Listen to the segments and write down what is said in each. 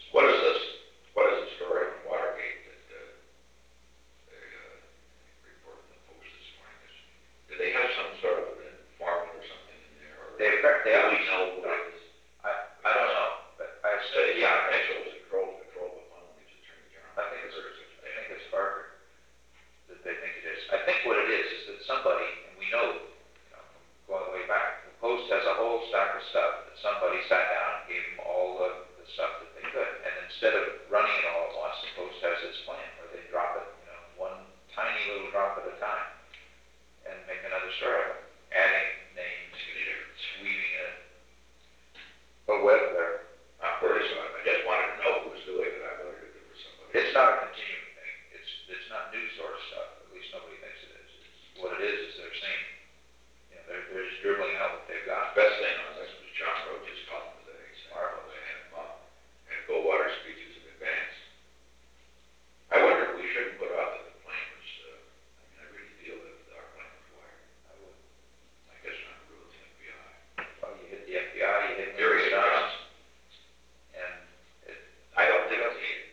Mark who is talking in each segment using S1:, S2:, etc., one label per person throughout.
S1: What is this? What is the story on Watergate that they report in the Post this morning? Do they have some sort of an informant or something in there? Or
S2: they
S1: do we know who it is?
S2: I don't know, but I said,
S1: Yeah, Mitchell was control the fund when he was Attorney General.
S2: I think it's Parker that they think it is. I think what it is that somebody, and we know, going way back, the Post has a whole stack of stuff that somebody sat down and gave them all the stuff that they could. And instead of running it all at once, the Post has this plan where they drop it, one tiny little drop at a time and make another story of it, adding names, weaving a web there.
S1: I just wanted to know who was doing it. I wondered if there was somebody.
S2: It's not a continuing thing. It's not news source stuff. At least nobody thinks it is. What it is they're saying, they're just dribbling out what they've got.
S1: The best thing on this was John Roach's column today.
S2: Marvelous.
S1: They had him up. And Goldwater speeches in advance. I wonder if we shouldn't put out that the plane was, I really feel that our plane was wired.
S2: I would.
S1: I guess not the rules of the FBI.
S2: Well, you hit the FBI, you hit
S1: Very
S2: Johnson, and
S1: I don't think it's needed.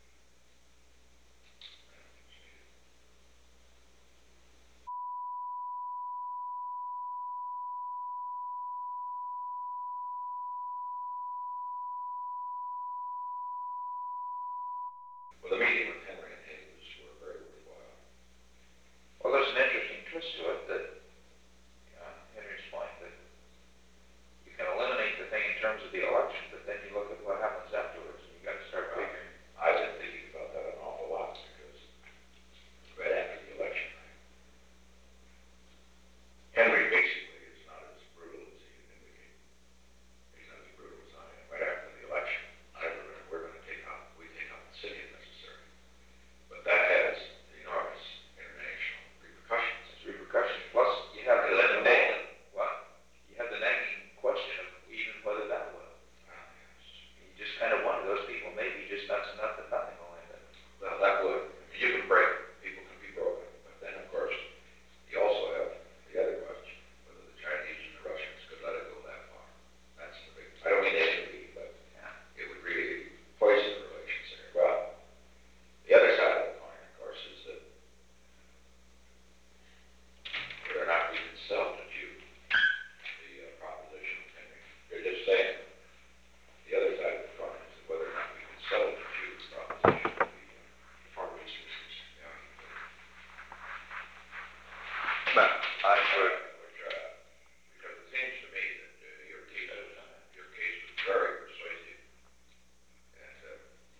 S1: Well, the meeting with Henry and Hayes were very worthwhile.
S2: well, there's an interesting twist to it that Henry's point that you can eliminate the thing in terms of the election, but then you look at what happens afterwards, and you got to start figuring.
S1: I've been thinking about that an awful lot because right after the election, Henry basically is not as brutal as he can indicate. He's not as brutal as I am. Right after the election, we're going to take out the city if necessary. But that has enormous international repercussions.
S2: It's repercussions. Plus, you have the nagging question of even whether that will. You just kind of wonder, those people may be just nuts enough that nothing will end up.
S1: Well, that would. You can break. People can be broken. But then, of course, you also have the other question, whether the Chinese and the Russians could let it go that far. That's the big. I don't mean they should be, but it would really poison the relations there. Well, the other side of the coin, of course, is that whether or not we can sell to Jew the proposition of Henry. You're just saying the other side of the coin is that whether or not we can sell to Jew the proposition of the far resources. Yeah.
S2: But I would.
S1: Because it seems to me that your case was very persuasive, and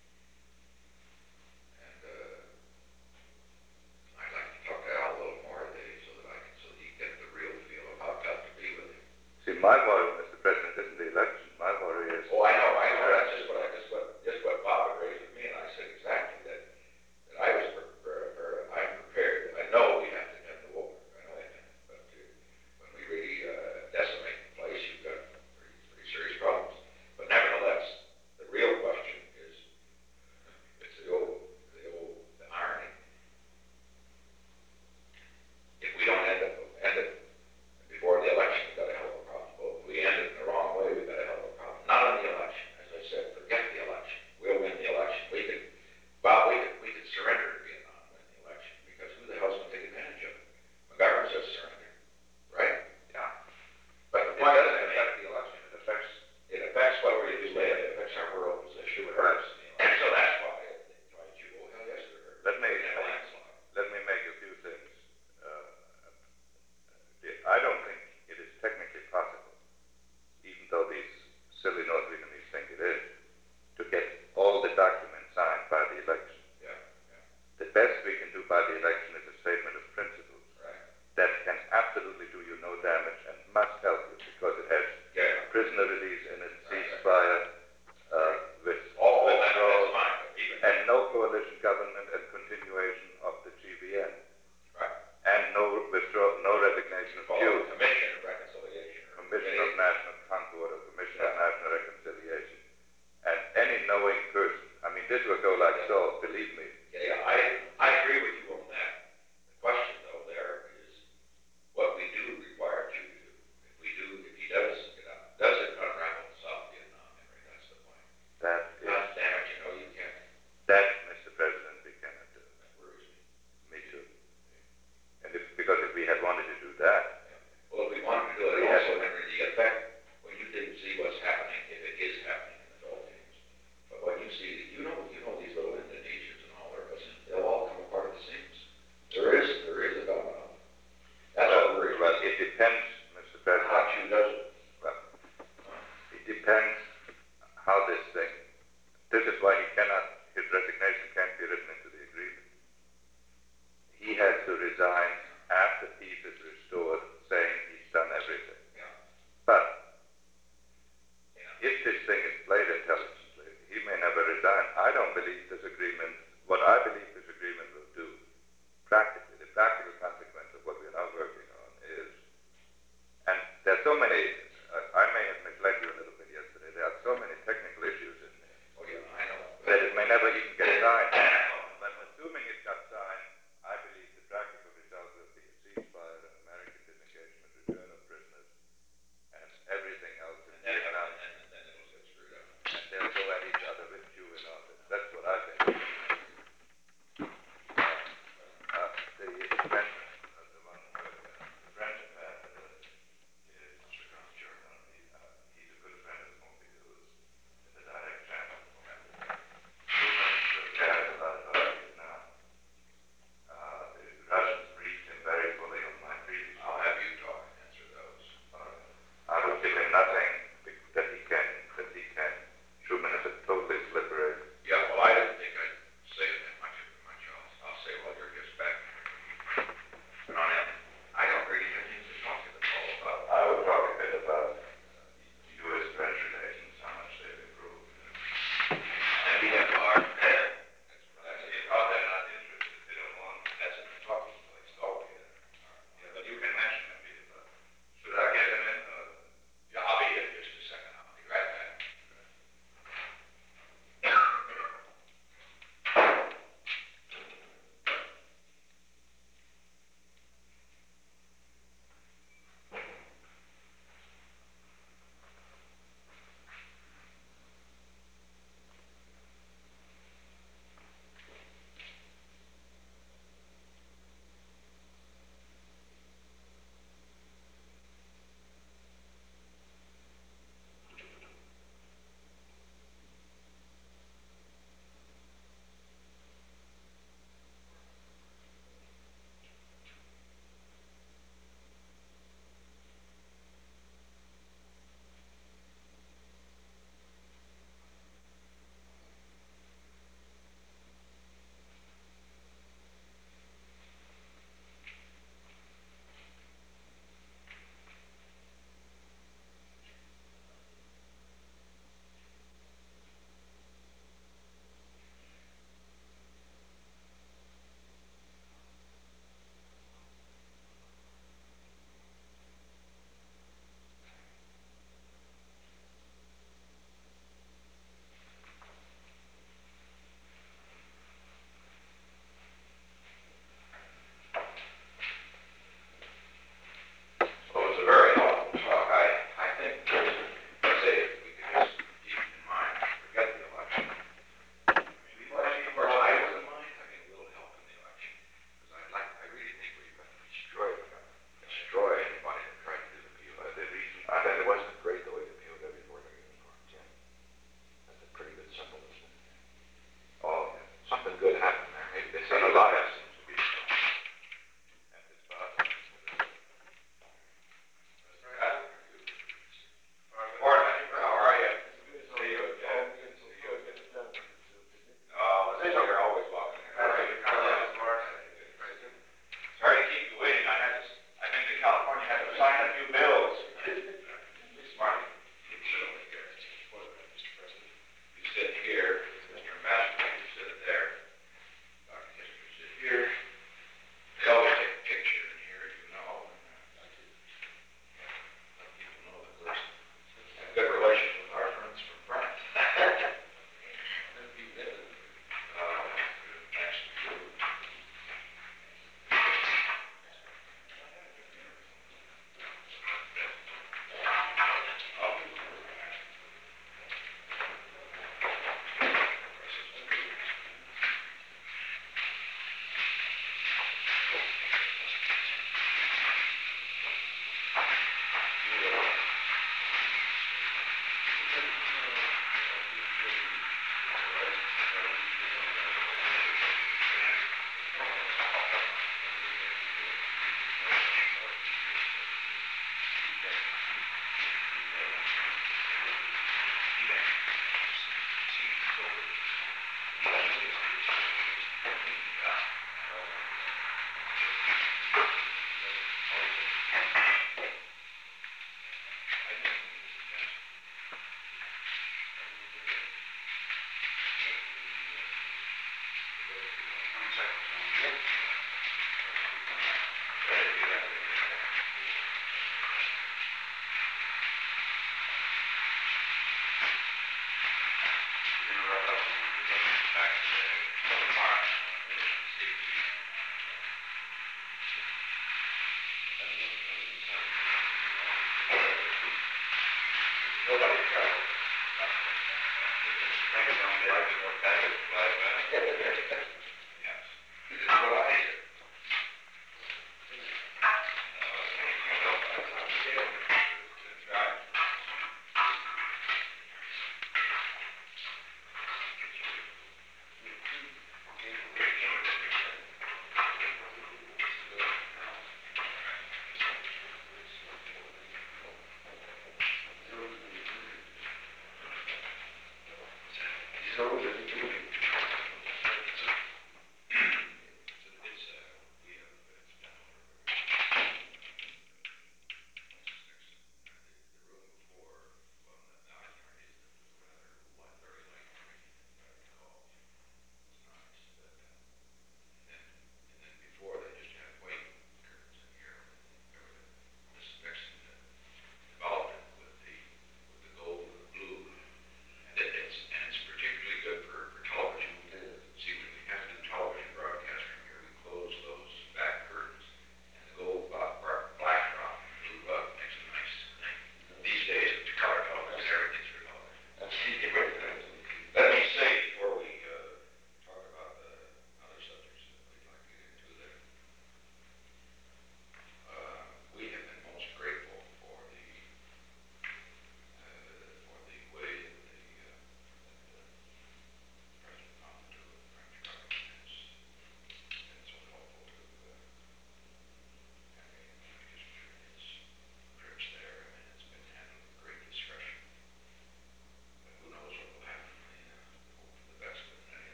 S1: I'd like to talk to Al a little more today so that you get the real feel of how tough to be with him.
S3: See, my worry, Mr. President, isn't the election. My worry is...
S1: Oh, I know. That's just what Bob had raised with me, and I said exactly that I was I'm prepared. I know we have to end the war. I know that. But when we really decimate the place, you've got pretty serious problems. But nevertheless, the real question is, it's the old irony. If we don't end it before the election, we've got a hell of a problem. Both we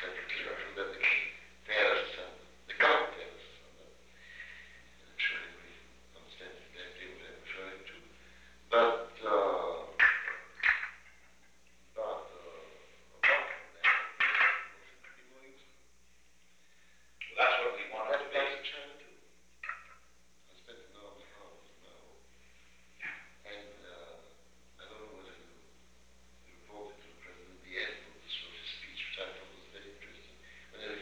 S4: secretary, so that they can fairness and the common fairness. And I'm sure everybody understands exactly what I'm referring to. But apart from that, motion to be more useful.
S1: Well, that's what we want it to be.
S4: That's what China do. I spent enormous hours now. And I don't know whether you reported to the President the end of the social speech, which I thought was very interesting. When he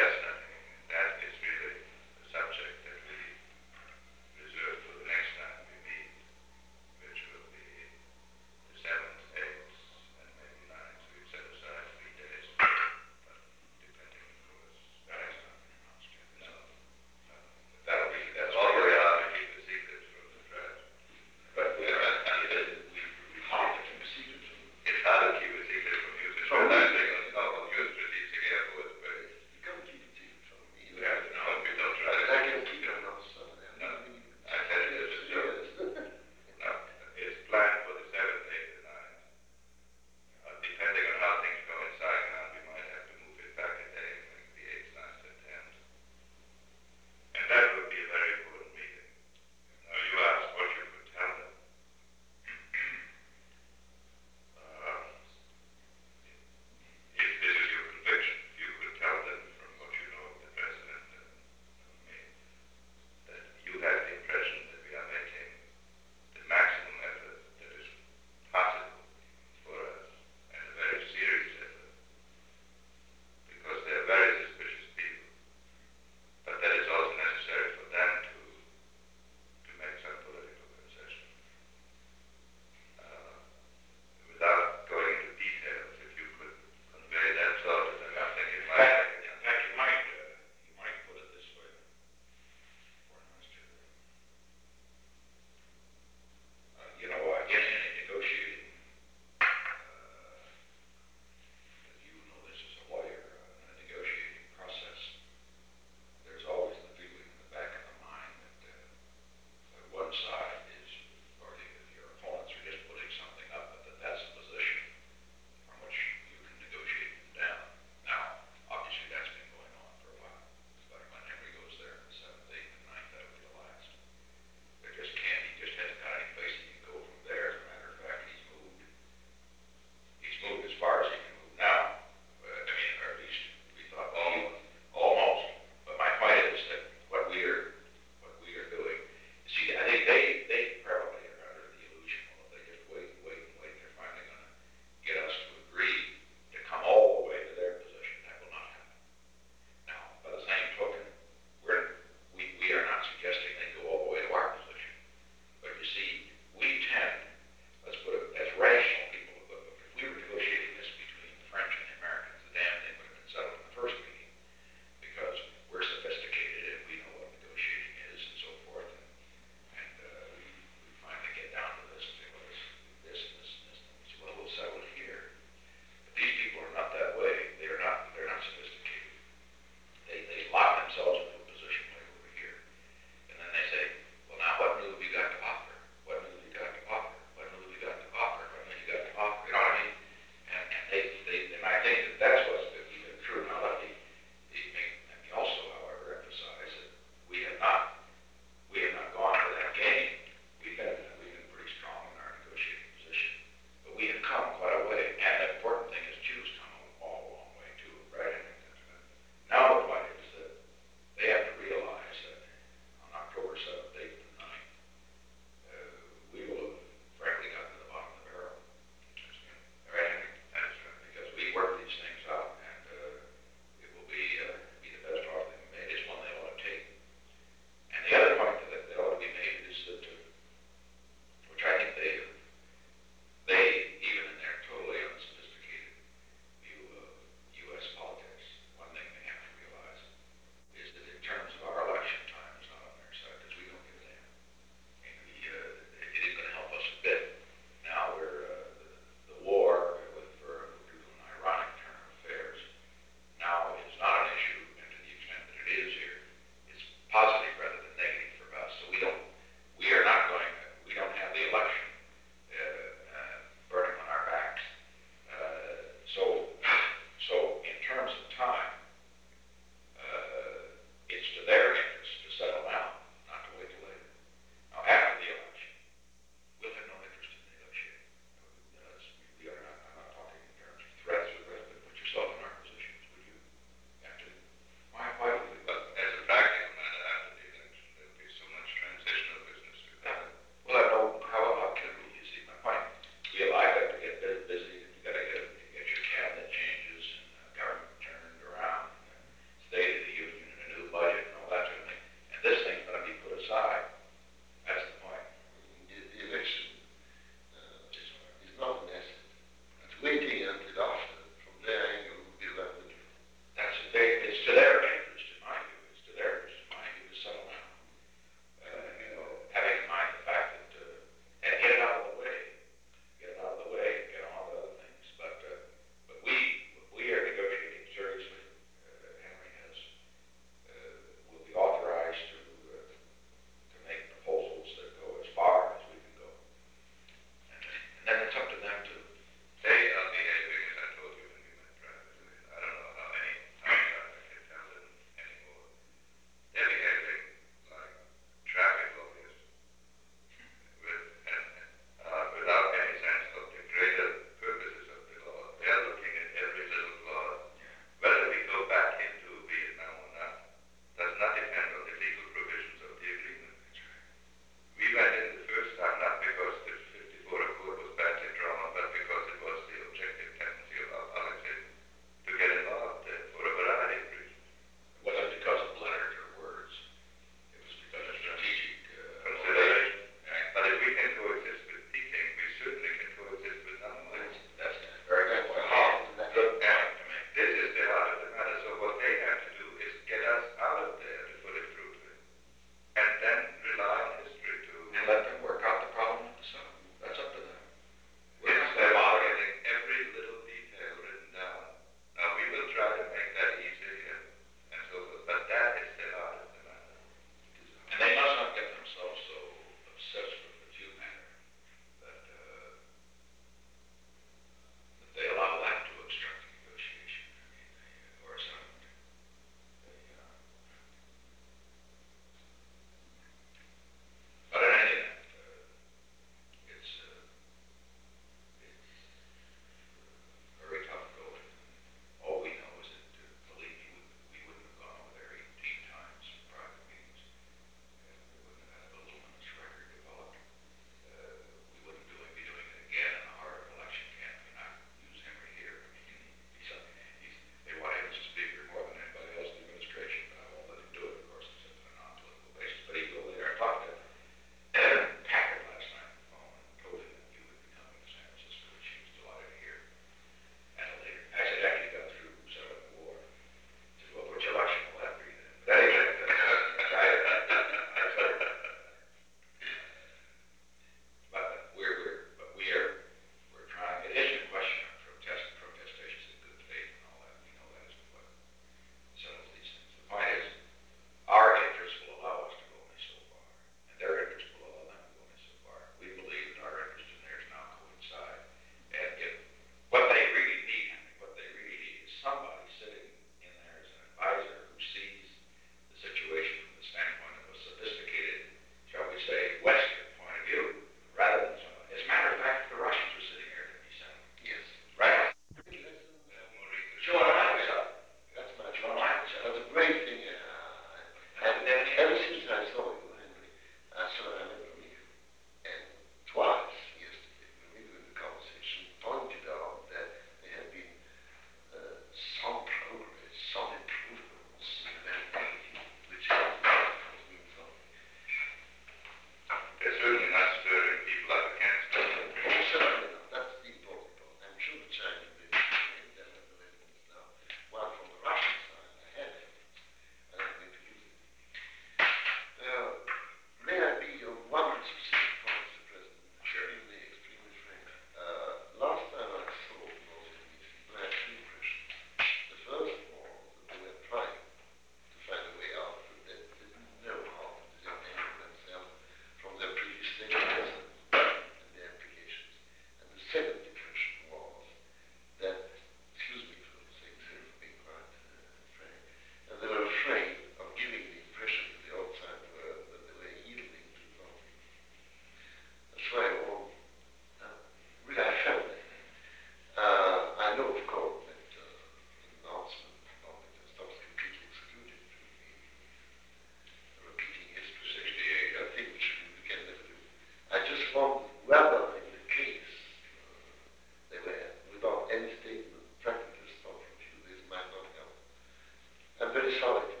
S4: solid.